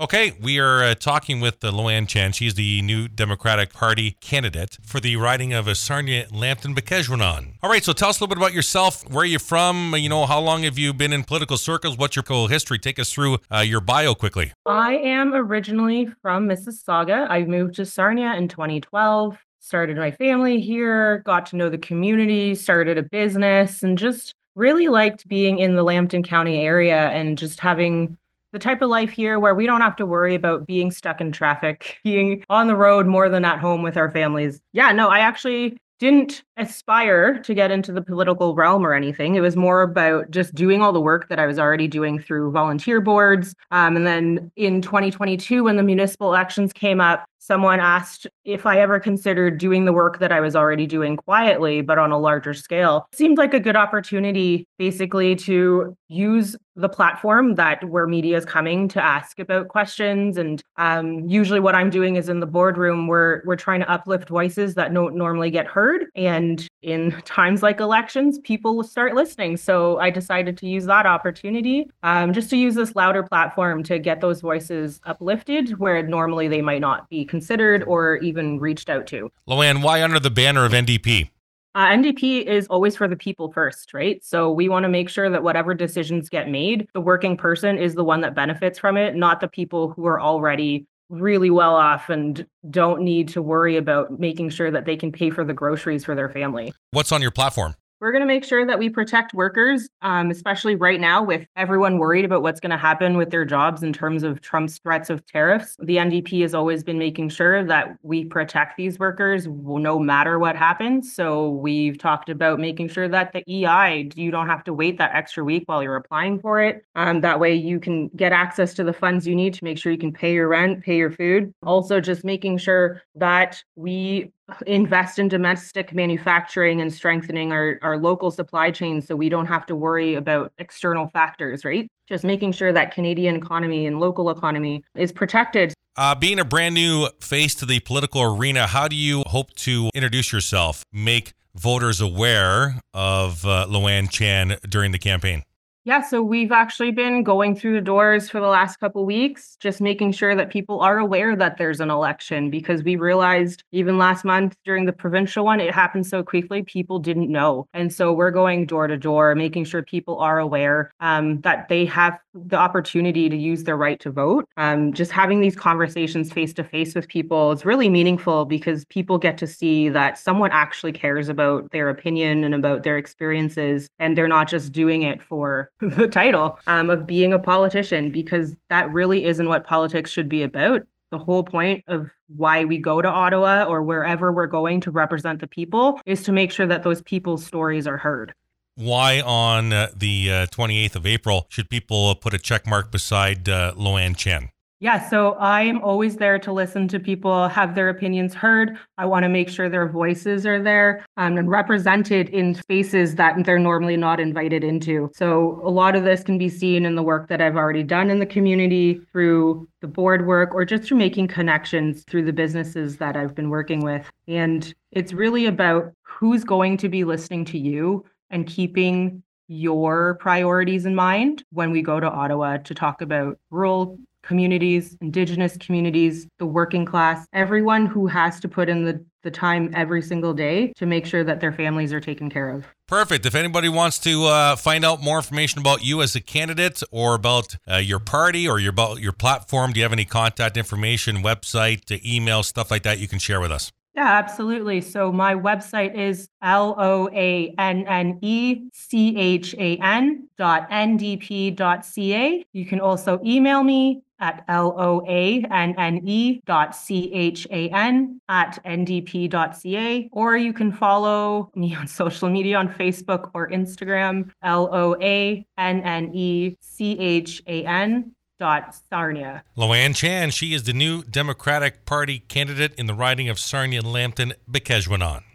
Okay, we are talking with Lo-Ann Chen. She's the new Democratic Party candidate for the riding of Sarnia-Lambton-Bikeshwanan. All right, so tell us a little bit about yourself. Where are you from? How long have you been in political circles? What's your political history? Take us through your bio quickly. I am originally from Mississauga. I moved to Sarnia in 2012, started my family here, got to know the community, started a business, and just really liked being in the Lambton County area and just having the type of life here where we don't have to worry about being stuck in traffic, being on the road more than at home with our families. Yeah, no, I actually didn't aspire to get into the political realm or anything. It was more about just doing all the work that I was already doing through volunteer boards. And then in 2022, when the municipal elections came up, someone asked if I ever considered doing the work that I was already doing quietly, but on a larger scale. It seemed like a good opportunity, basically, to use the platform where media is coming to ask about questions. And usually what I'm doing is in the boardroom, we're trying to uplift voices that don't normally get heard. And in times like elections, people will start listening. So I decided to use that opportunity just to use this louder platform to get those voices uplifted where normally they might not be considered or even reached out to. Lo-Ann, why under the banner of NDP? NDP is always for the people first, right? So we want to make sure that whatever decisions get made, the working person is the one that benefits from it, not the people who are already really well off and don't need to worry about making sure that they can pay for the groceries for their family. What's on your platform? We're going to make sure that we protect workers, especially right now with everyone worried about what's going to happen with their jobs in terms of Trump's threats of tariffs. The NDP has always been making sure that we protect these workers no matter what happens. So we've talked about making sure that the EI, you don't have to wait that extra week while you're applying for it. That way you can get access to the funds you need to make sure you can pay your rent, pay your food. Also just making sure that we invest in domestic manufacturing and strengthening our local supply chain so we don't have to worry about external factors, right? Just making sure that Canadian economy and local economy is protected. Being a brand new face to the political arena, how do you hope to introduce yourself, make voters aware of Lo-Ann Chen during the campaign? Yeah, so we've actually been going through the doors for the last couple of weeks, just making sure that people are aware that there's an election, because we realized even last month during the provincial one, it happened so quickly, people didn't know. And so we're going door to door, making sure people are aware that they have the opportunity to use their right to vote. Just having these conversations face to face with people is really meaningful because people get to see that someone actually cares about their opinion and about their experiences, and they're not just doing it for the title of being a politician, because that really isn't what politics should be about. The whole point of why we go to Ottawa or wherever we're going to represent the people is to make sure that those people's stories are heard. Why on the 28th of April should people put a check mark beside Lo-Ann Chen? Yeah, so I am always there to listen to people, have their opinions heard. I want to make sure their voices are there and represented in spaces that they're normally not invited into. So a lot of this can be seen in the work that I've already done in the community through the board work or just through making connections through the businesses that I've been working with. And it's really about who's going to be listening to you and keeping your priorities in mind when we go to Ottawa to talk about rural communities, Indigenous communities, the working class, everyone who has to put in the time every single day to make sure that their families are taken care of. Perfect. If anybody wants to find out more information about you as a candidate or about your party or about your platform, do you have any contact information, website, email, stuff like that you can share with us? Yeah, absolutely. So my website is loannechan.ndp.ca. You can also email me at loannechan@ndp.ca, or you can follow me on social media on Facebook or Instagram, loannechan. Sarnia. Lo-Ann Chen, she is the new Democratic Party candidate in the riding of Sarnia-Lambton-Bikeshwanan.